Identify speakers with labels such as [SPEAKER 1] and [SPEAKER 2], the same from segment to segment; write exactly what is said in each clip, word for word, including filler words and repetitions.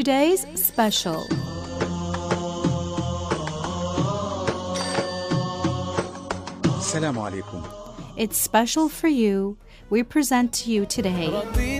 [SPEAKER 1] Today's special.
[SPEAKER 2] Assalamu alaikum.
[SPEAKER 1] It's special for you. We present to you today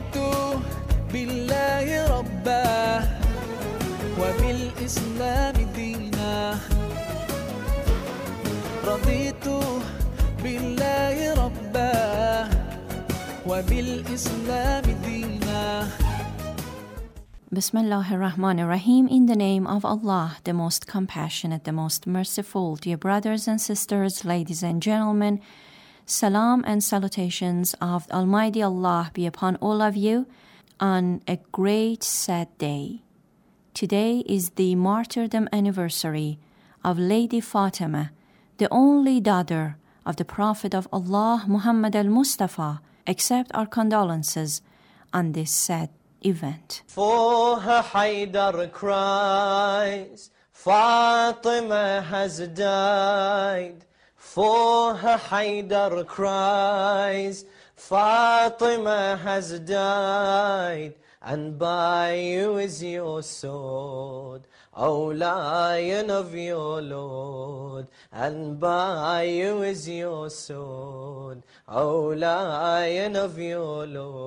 [SPEAKER 1] Bismillah ar-Rahman ar-Rahim. In the name of Allah, the most compassionate, the most merciful. Dear brothers and sisters, ladies and gentlemen, salam and salutations of Almighty Allah be upon all of you on a great sad day. Today is the martyrdom anniversary of Lady Fatima, the only daughter of the Prophet of Allah, Muhammad al-Mustafa. Accept our condolences on this sad event.
[SPEAKER 3] For her Haydar cries, Fatima has died. For her Haydar cries, Fatima has died. And by you is your sword, O Lion of your Lord. And by you is your sword, O Lion of your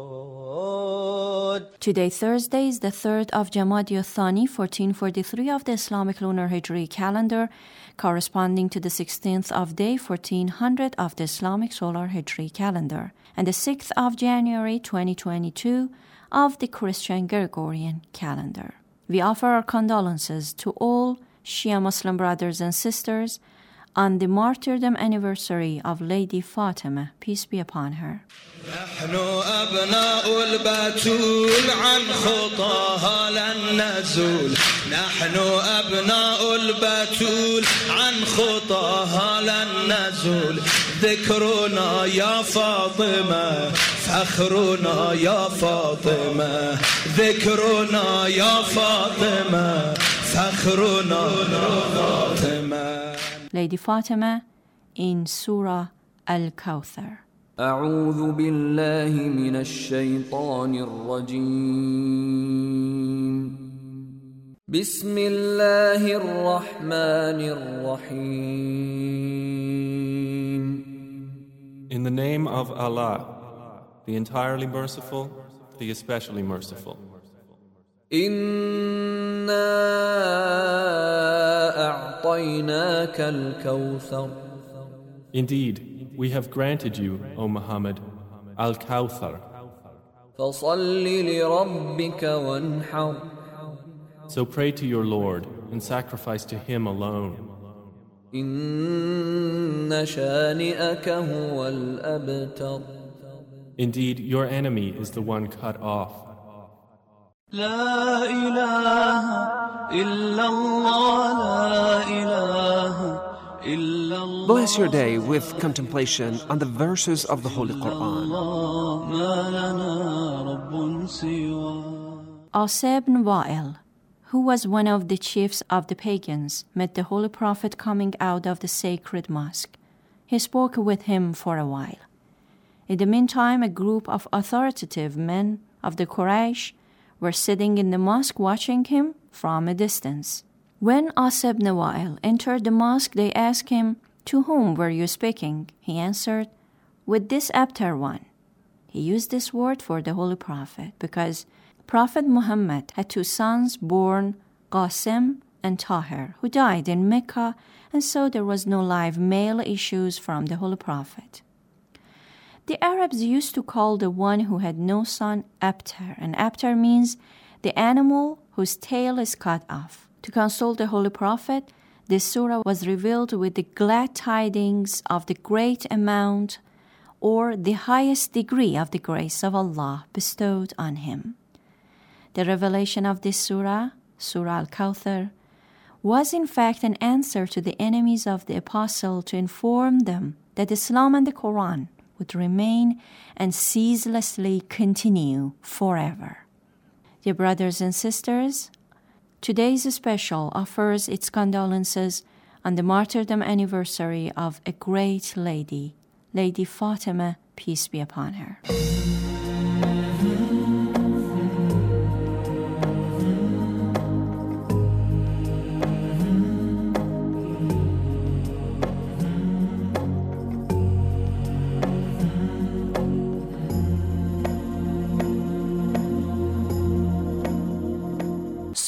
[SPEAKER 3] Lord.
[SPEAKER 1] Today, Thursday, is the third of Jamadi Thani, fourteen forty-three of the Islamic Lunar Hijri calendar, corresponding to the sixteenth of Day, fourteen hundred of the Islamic Solar Hijri calendar, and the sixth of January, twenty twenty-two of the Christian Gregorian calendar. We offer our condolences to all Shia Muslim brothers and sisters on the martyrdom anniversary of Lady Fatima, peace be upon her.
[SPEAKER 4] نحن أبناء البتول عن خطاها لن نزول نحن أبناء البتول عن خطاها لن نزول ذكرنا يا فاطمة فخرنا يا فاطمة ذكرنا يا فاطمة فخرنا يا فاطمة.
[SPEAKER 1] Lady Fatima in Surah Al-Kawthar.
[SPEAKER 5] أعوذ بالله من الشيطان الرجيم بسم الله الرحمن الرحيم.
[SPEAKER 6] In the name of Allah, the entirely merciful, the especially merciful.
[SPEAKER 5] إنا أعطيناك الكوثر.
[SPEAKER 6] Indeed, we have granted you, O Muhammad, Al-Kawthar.
[SPEAKER 5] فصل لربك وانحر.
[SPEAKER 6] So pray to your Lord and sacrifice to Him alone.
[SPEAKER 5] إن شانئك هو الأبتر.
[SPEAKER 6] Indeed, your enemy is the one cut off.
[SPEAKER 5] لا إله إلا الله لا إله إلا الله.
[SPEAKER 7] Bless your day with contemplation on the verses of the Holy Quran.
[SPEAKER 5] ما لنا رب سوى.
[SPEAKER 1] Asa ibn Wa'il, who was one of the chiefs of the pagans, met the Holy Prophet coming out of the sacred mosque. He spoke with him for a while. In the meantime, a group of authoritative men of the Quraysh were sitting in the mosque watching him from a distance. When Asa ibn Wa'il entered the mosque, they asked him, "To whom were you speaking?" He answered, "With this abtar one." He used this word for the Holy Prophet because Prophet Muhammad had two sons born, Qasim and Tahir, who died in Mecca, and so there was no live male issues from the Holy Prophet. The Arabs used to call the one who had no son abtar, and abtar means the animal whose tail is cut off. To console the Holy Prophet, this surah was revealed with the glad tidings of the great amount or the highest degree of the grace of Allah bestowed on him. The revelation of this surah, Surah Al-Kawthar, was in fact an answer to the enemies of the Apostle to inform them that Islam and the Quran would remain and ceaselessly continue forever. Dear brothers and sisters, today's special offers its condolences on the martyrdom anniversary of a great lady, Lady Fatima, peace be upon her.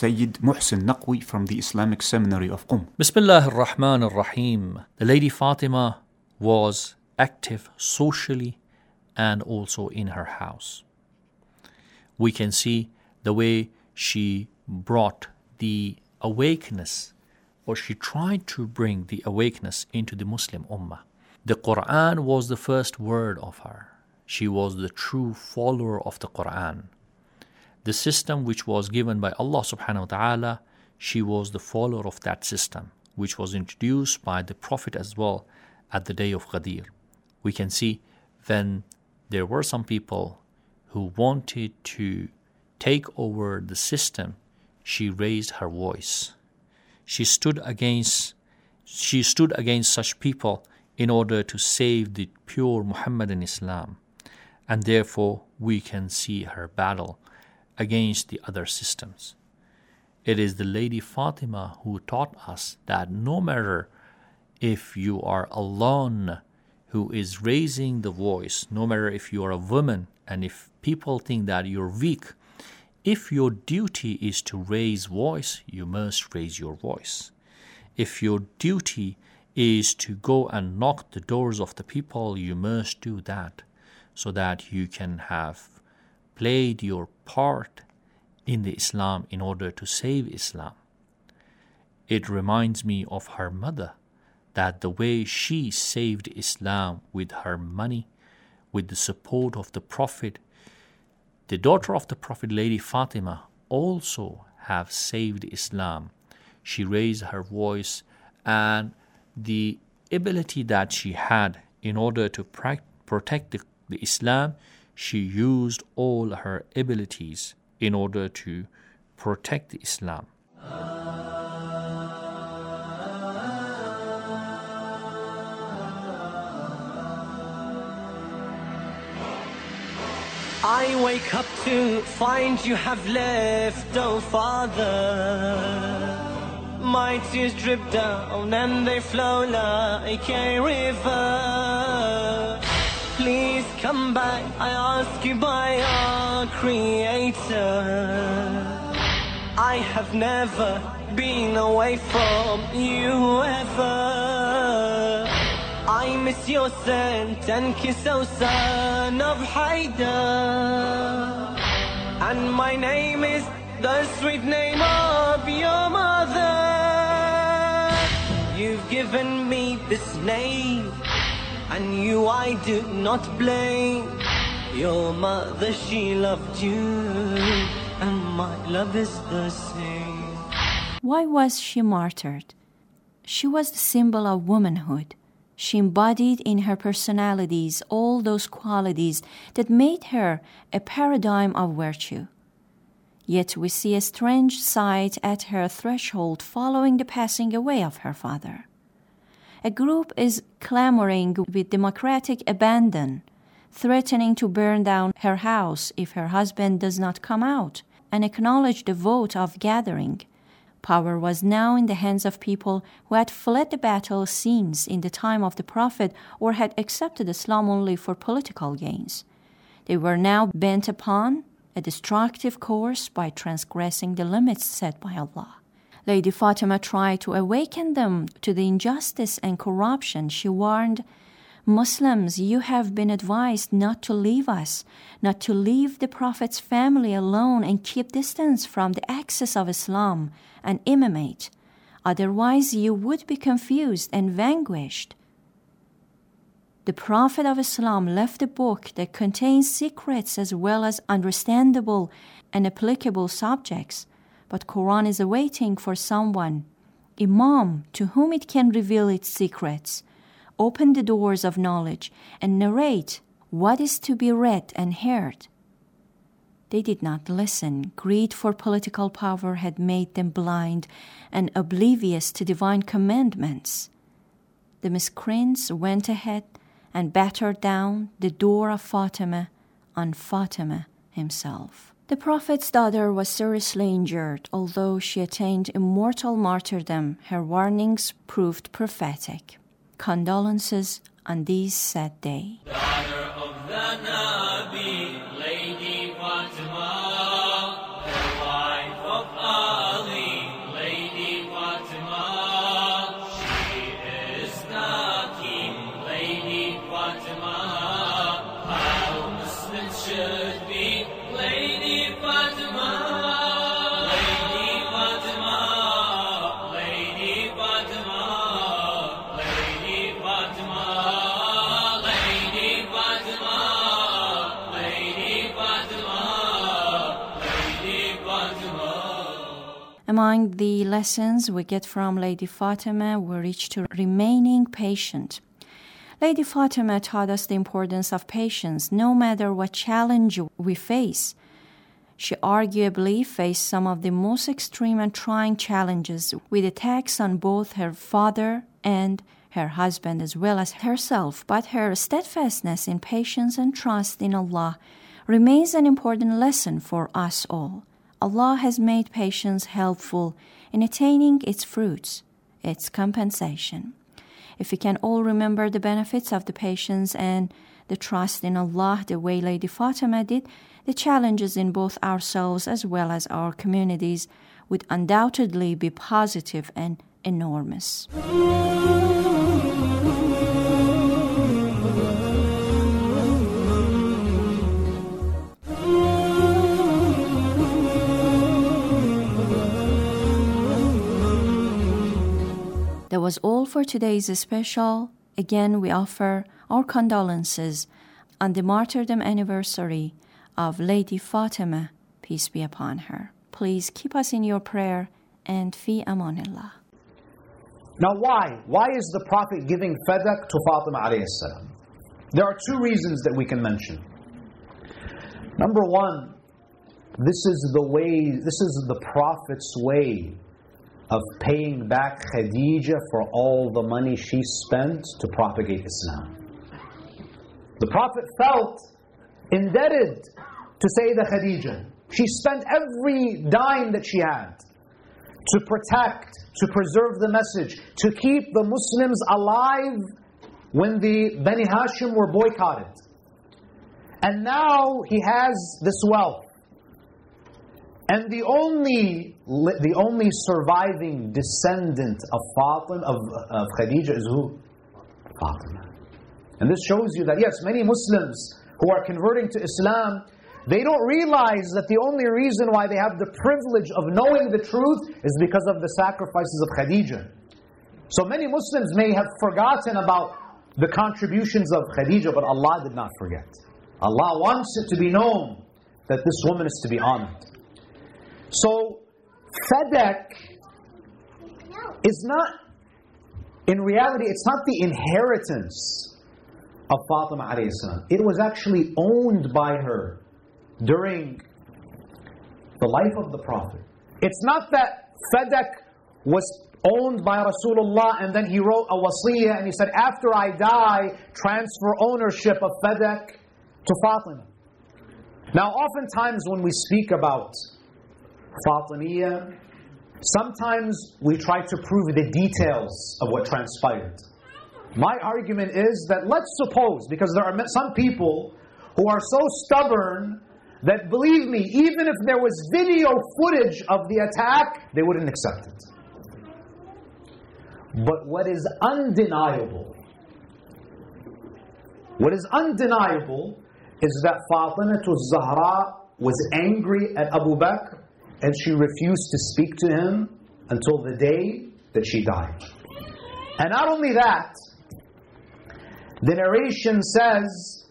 [SPEAKER 2] Sayyid Muhsin Naqwi from the Islamic Seminary of Qum.
[SPEAKER 8] Bismillah ar-Rahman ar-Rahim. The Lady Fatima was active socially and also in her house. We can see the way she brought the awakeness, or she tried to bring the awakeness into the Muslim Ummah. The Quran was the first word of her. She was the true follower of the Quran. The system which was given by Allah subhanahu wa ta'ala, she was the follower of that system, which was introduced by the Prophet as well at the day of Ghadir. We can see when there were some people who wanted to take over the system, she raised her voice. She stood against she stood against such people in order to save the pure Muhammadan Islam. And therefore we can see her battle against the other systems. It is the Lady Fatima who taught us that no matter if you are alone who is raising the voice, no matter if you are a woman and if people think that you're weak, if your duty is to raise voice, you must raise your voice. If your duty is to go and knock the doors of the people, you must do that, so that you can have played your part in the Islam in order to save Islam. It reminds me of her mother, that the way she saved Islam with her money, with the support of the Prophet, the daughter of the Prophet, Lady Fatima, also have saved Islam. She raised her voice, and the ability that she had in order to pra- protect the, the Islam, she used all her abilities in order to protect the Islam.
[SPEAKER 3] I wake up to find you have left, oh Father. My tears drip down and they flow like a river. Please come back, I ask you by our Creator. I have never been away from you ever. I miss your scent and kiss, oh son of Haidar. And my name is the sweet name of your mother. You've given me this name, and you I do not blame. Your mother, she loved you, and my love is the same.
[SPEAKER 1] Why was she martyred? She was the symbol of womanhood. She embodied in her personalities all those qualities that made her a paradigm of virtue. Yet we see a strange sight at her threshold following the passing away of her father. A group is clamoring with democratic abandon, threatening to burn down her house if her husband does not come out and acknowledge the vote of gathering. Power was now in the hands of people who had fled the battle scenes in the time of the Prophet or had accepted Islam only for political gains. They were now bent upon a destructive course by transgressing the limits set by Allah. Lady Fatima tried to awaken them to the injustice and corruption. She warned, Muslims, you have been advised not to leave us, not to leave the Prophet's family alone and keep distance from the axis of Islam and imamate. Otherwise, you would be confused and vanquished. The Prophet of Islam left a book that contains secrets as well as understandable and applicable subjects, but Quran is awaiting for someone, Imam, to whom it can reveal its secrets, open the doors of knowledge, and narrate what is to be read and heard. They did not listen. Greed for political power had made them blind and oblivious to divine commandments. The miscreants went ahead and battered down the door of Fatima on Fatima himself. The Prophet's daughter was seriously injured. Although she attained immortal martyrdom, her warnings proved prophetic. Condolences on this sad day.
[SPEAKER 5] Daughter of the Nabi, Lady Fatima, the wife of Allah.
[SPEAKER 1] Among the lessons we get from Lady Fatima, we reach to remaining patient. Lady Fatima taught us the importance of patience no matter what challenge we face. She arguably faced some of the most extreme and trying challenges with attacks on both her father and her husband as well as herself, but her steadfastness in patience and trust in Allah remains an important lesson for us all. Allah has made patience helpful in attaining its fruits, its compensation. If we can all remember the benefits of the patience and the trust in Allah the way Lady Fatima did, the challenges in both ourselves as well as our communities would undoubtedly be positive and enormous. That was all for today's special. Again, we offer our condolences on the martyrdom anniversary of Lady Fatima, peace be upon her. Please keep us in your prayer and fi amanillah.
[SPEAKER 9] Now why? Why is the Prophet giving fadak to Fatima alayhi salam? There are two reasons that we can mention. Number one, this is the way, this is the Prophet's way of paying back Khadija for all the money she spent to propagate Islam. The Prophet felt indebted to Sayyidah Khadija. She spent every dime that she had to protect, to preserve the message, to keep the Muslims alive when the Bani Hashim were boycotted. And now he has this wealth. And the only the only surviving descendant of Fatima, of, of Khadija is who? Fatima. And this shows you that yes, many Muslims who are converting to Islam, they don't realize that the only reason why they have the privilege of knowing the truth is because of the sacrifices of Khadija. So many Muslims may have forgotten about the contributions of Khadija, but Allah did not forget. Allah wants it to be known that this woman is to be honored. So, fadak is not, in reality, it's not the inheritance of Fatima alayhi salam. It was actually owned by her during the life of the Prophet. It's not that fadak was owned by Rasulullah and then he wrote a wasiyah and he said, after I die, transfer ownership of fadak to Fatima. Now, oftentimes when we speak about Fatimiyya, sometimes we try to prove the details of what transpired. My argument is that let's suppose, because there are some people who are so stubborn that, believe me, even if there was video footage of the attack, they wouldn't accept it. But what is undeniable, what is undeniable is that Fatima al-Zahra was angry at Abu Bakr and she refused to speak to him until the day that she died. And not only that, the narration says,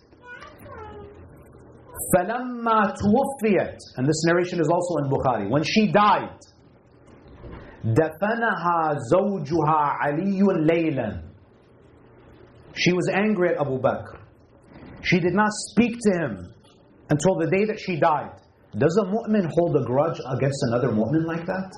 [SPEAKER 9] فَلَمَّا تُوفِّيَتْ, and this narration is also in Bukhari, when she died, دَفَنَهَا زَوْجُهَا عَلِيٌّ لَيْلًا, she was angry at Abu Bakr. She did not speak to him until the day that she died. Does a mu'min hold a grudge against another mu'min like that?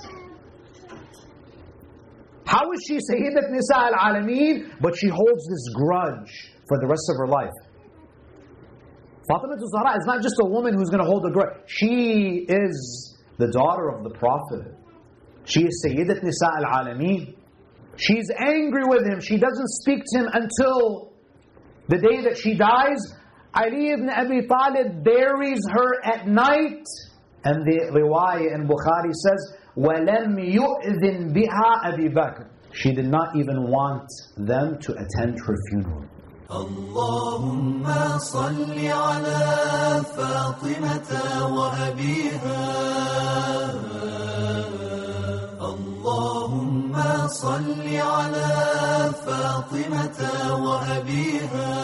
[SPEAKER 9] How is she Sayyidat Nisa al-Alameen, but she holds this grudge for the rest of her life? Fatima al-Zahra is not just a woman who's going to hold a grudge. She is the daughter of the Prophet. She is Sayyidat Nisa al-Alameen. She's angry with him. She doesn't speak to him until the day that she dies. Ali ibn Abi Talib buries her at night. And the riwayah in Bukhari says, وَلَمْ يُؤْذِنْ بِهَا أَبِي بَكْرٍ. She did not even want them to attend her funeral.
[SPEAKER 5] اللهم صل على فاطمة وأبيها اللهم صل على فاطمة وأبيها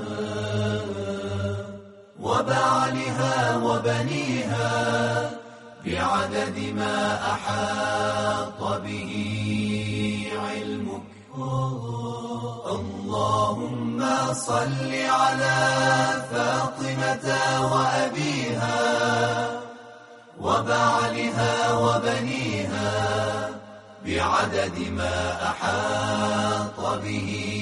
[SPEAKER 5] وبعلها وبنيها بعدد ما أحاط به علمك. اللهم صل على فاطمة وأبيها وبعلها وبنيها بعدد ما أحاط به